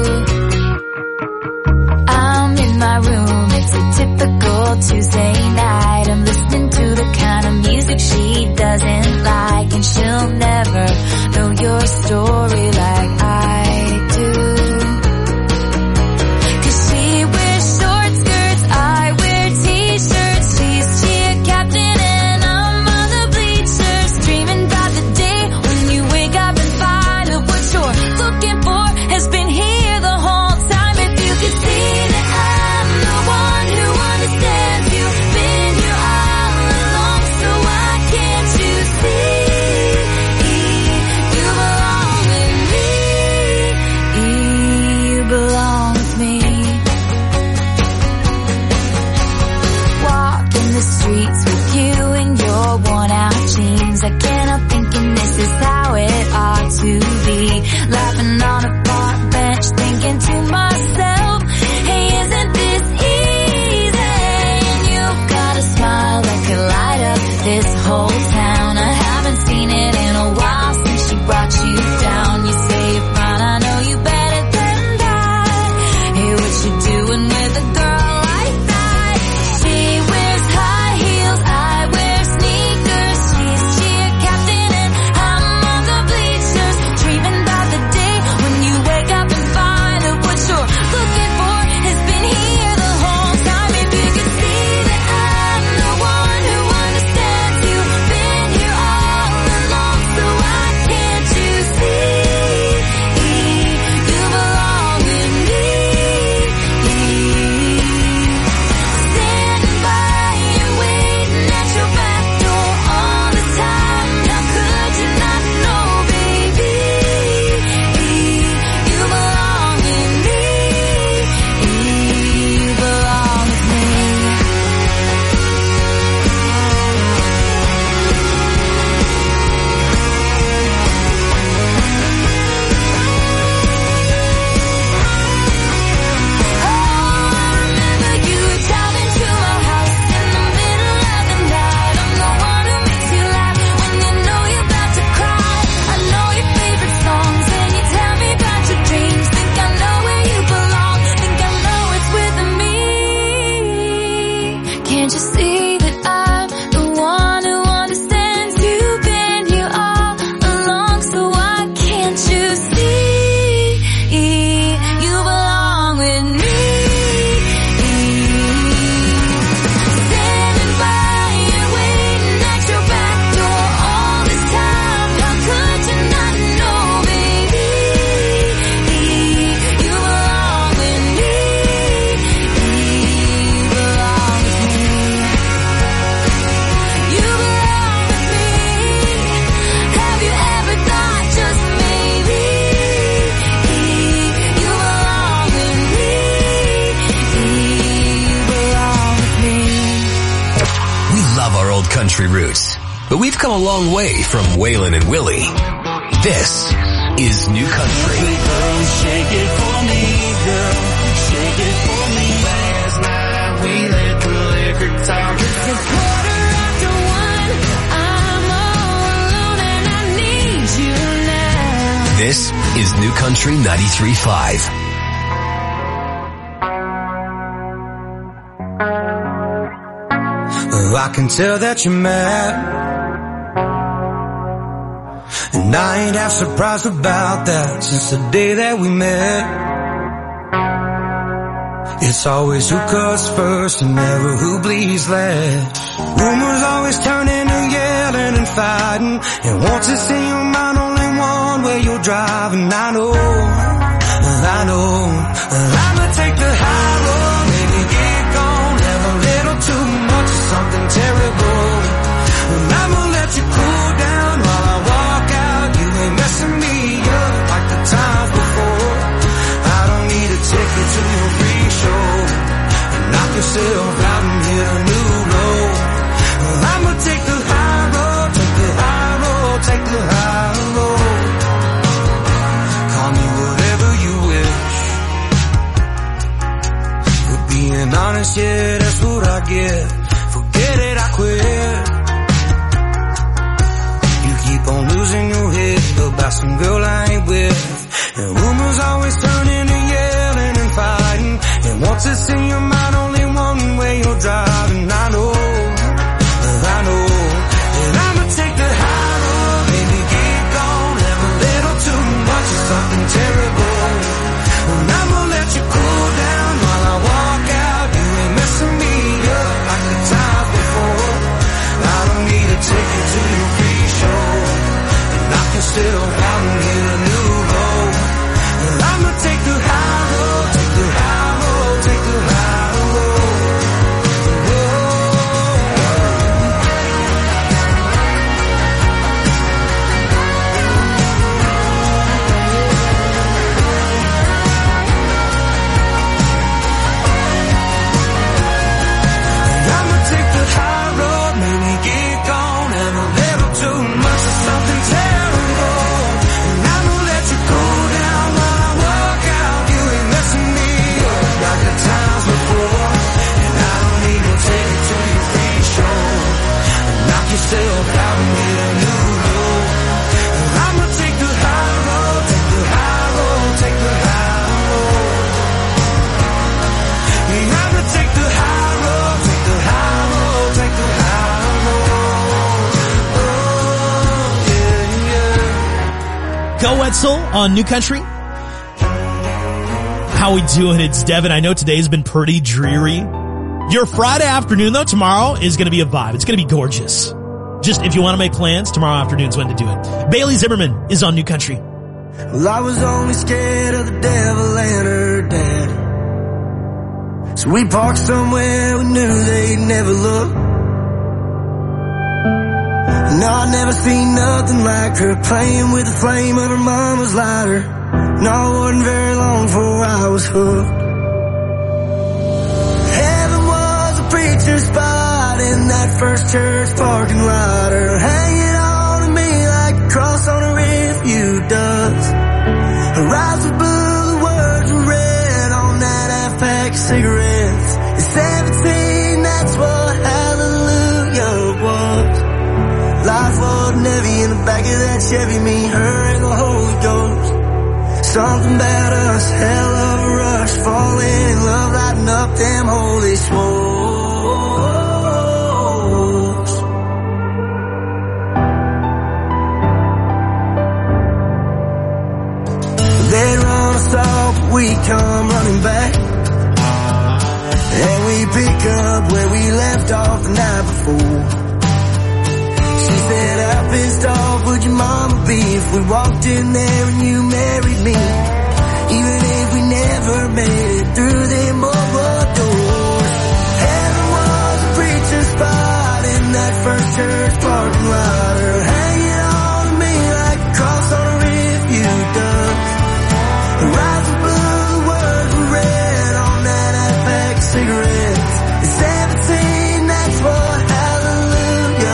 I'm in my room, it's a typical Tuesday night. I'm listening to the kind of music she doesn't like, and she'll never know your story like I do. 'Cause she wears short skirts, I wear t-shirts. She's cheer captain and I'm on the bleachers, dreaming about the day when you wake up and find out what you're looking for has been here the whole time. If you could see that I'm the one who understands, you've been here all along, so why can't you see you belong with country roots, but we've come a long way from Waylon and Willie. This is New Country. Shake it for me, girl. Shake it for me. Last night we let the liquor talk. It's 1:15. I'm all alone and I need you now. This is New Country 93.5. I can tell that you're mad, and I ain't half surprised about that since the day that we met. It's always who cuts first and never who bleeds last. Rumors always turn into yelling and fighting, and once it's in your mind only one way you're driving. I know I'ma take the high road, maybe get gone, have a little too much of something terrible, and I'ma let you cool down while I walk out. You ain't messing me up like the times before. I don't need to take you to your free show and knock yourself out and hit a new low. I'ma take the high road, take the high road, take the high road. Call me whatever you wish. For being honest, yeah, that's what I get. Forget it, I quit. You keep on losing your head about some girl I ain't with, and rumors always turn into yelling and fighting, and once it's in your mind only one way you're driving. I know and I'ma take the high road, baby, get gone, have a little too much of something terrible, and I'ma let you cool down while I walk out. You ain't messing me up like the times before. I don't need to take you to your free show and knock yourself out and hit a new low. And I'ma take the high road, take the high road, take the high road. I'ma take the high road, maybe get gone, and a little too much of something terrible, and I'ma let you cool down while I walk out. You ain't messing me up like the times before, and I don't need to take you to your free show and knock yourself out and hit a new low. And I'ma take the high road, take the high road, take the high road. Yeah, I'ma take the high road, take the high road, take the high road. Oh, yeah, yeah. Go Wetzel on New Country. How we doing? It's Devin. I know today's been pretty dreary. Your Friday afternoon, though, tomorrow is going to be a vibe. It's going to be gorgeous. Just if you want to make plans, tomorrow afternoon's when to do it. Bailey Zimmerman is on New Country. Well, I was only scared of the devil and her dad, so we parked somewhere we knew they'd never look. No, I'd never seen nothing like her playing with the flame of her mama's lighter. No, it wasn't very long before I was hooked. Heaven was a preacher's spot in that first church parking lot, her hanging on to me like a cross on a refuge does. Her eyes were blue, the words were red on that half-pack of cigarettes. At 17, that's what hallelujah was. Life wasn't heavy in the back of that Chevy, me, her, and the Holy Ghost. Something about us, hell of a rush, falling in love, lighting up them holy smokes. They run us off, we come running back, and we pick up where we left off the night before. She said, how pissed off would your mama be if we walked in there and you married me? Even if we never made it through them mobile doors. Heaven was a preacher's spot in that first church parking lot, her hanging on to me like a cross on a refuge does. Her eyes were blue, the words were red on that half-pack of cigarettes. At 17, that's what hallelujah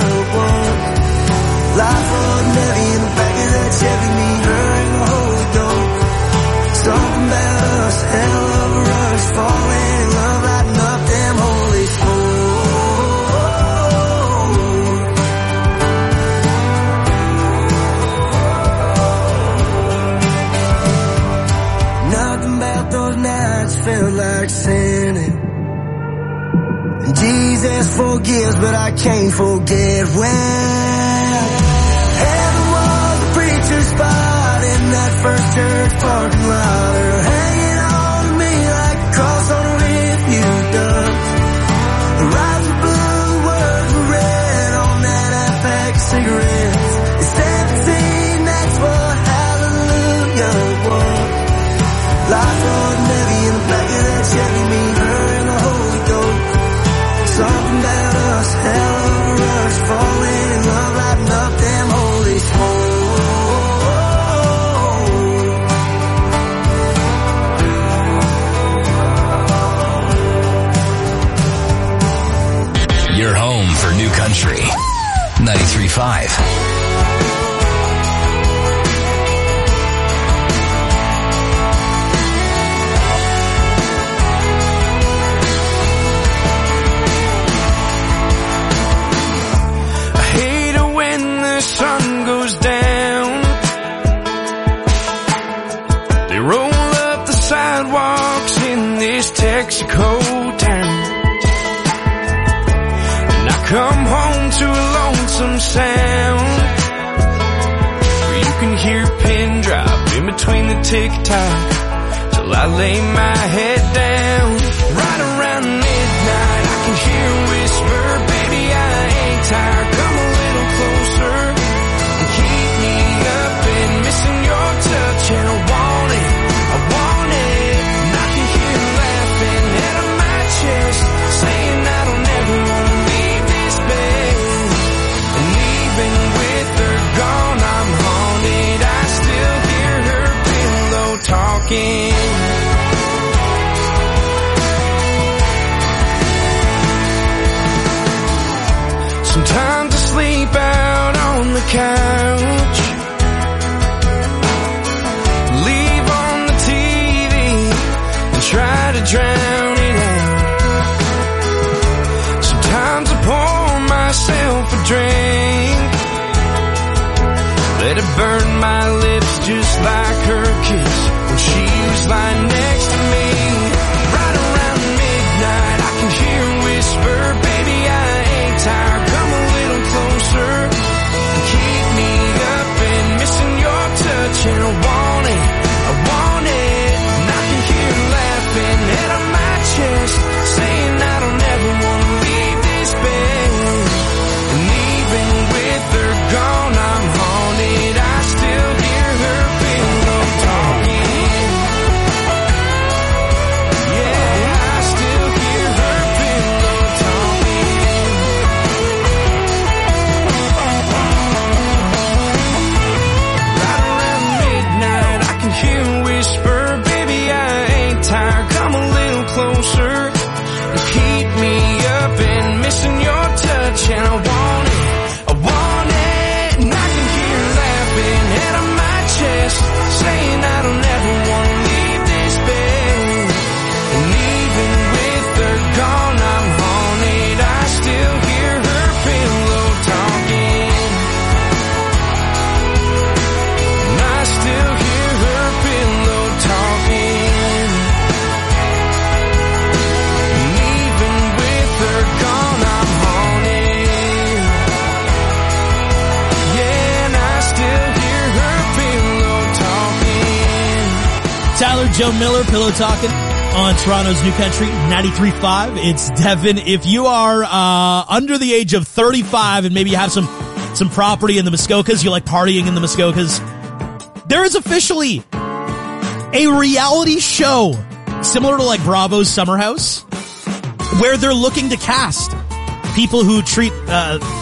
felt like sinning. And Jesus forgives, but I can't forget when heaven was a preacher's spot in that first church parking lot. They're hanging on to me like a cross on a refuge dust. The rides were blue, the words were red on that half-pack of cigarettes. It's 17, that's what hallelujah was. Life wasn't heavy in the back of that Chevy, me, her, and the Holy Ghost. Something about us, hell of a rush, falling in love, lighting up them holy smokes. Your home for New Country 93.5. Sun goes down, they roll up the sidewalks in this Texaco town, and I come home to a lonesome sound, where you can hear a pin drop in between the tick-tock, till I lay my head down. Right around midnight I can hear a whisper, baby I ain't tired, come a little closer. And I want it, and I can hear her laughing out of my chest, saying I don't ever want to leave this bed. And even with her gone, I'm haunted, I still hear her pillow talking. Sometimes I sleep out on the couch, try to drown it out. Sometimes I pour myself a drink, let it burn my lips just like her kiss when she was lying next to me. Right around midnight I can hear her whisper, baby I ain't tired, come a little closer and keep me up and missing your touch. And I want it, and I can hear her laughing out of my chest, saying I don't ever want to leave this bed. And even with her gone, I'm haunted, I still hear her pillow talking. Yeah, I still hear her pillow talking. Right around midnight I can hear her whisper, baby I ain't tired, come a little closer and keep me up and missing your touch. And I want it, and I can hear her laughing out of my chest, saying I don't ever want to leave this bed. And even with her gone, I'm haunted, I still hear her pillow talking. And I still hear her pillow talking. And even with her gone, I'm haunted. Yeah, and I still hear her pillow talking. Tyler Joe Miller, Pillow Talking on Toronto's New Country 93.5. It's Devin. If you are under the age of 35 and maybe you have some property in the Muskokas, you like partying in the Muskokas, there is officially a reality show similar to like Bravo's Summer House, where they're looking to cast people who treat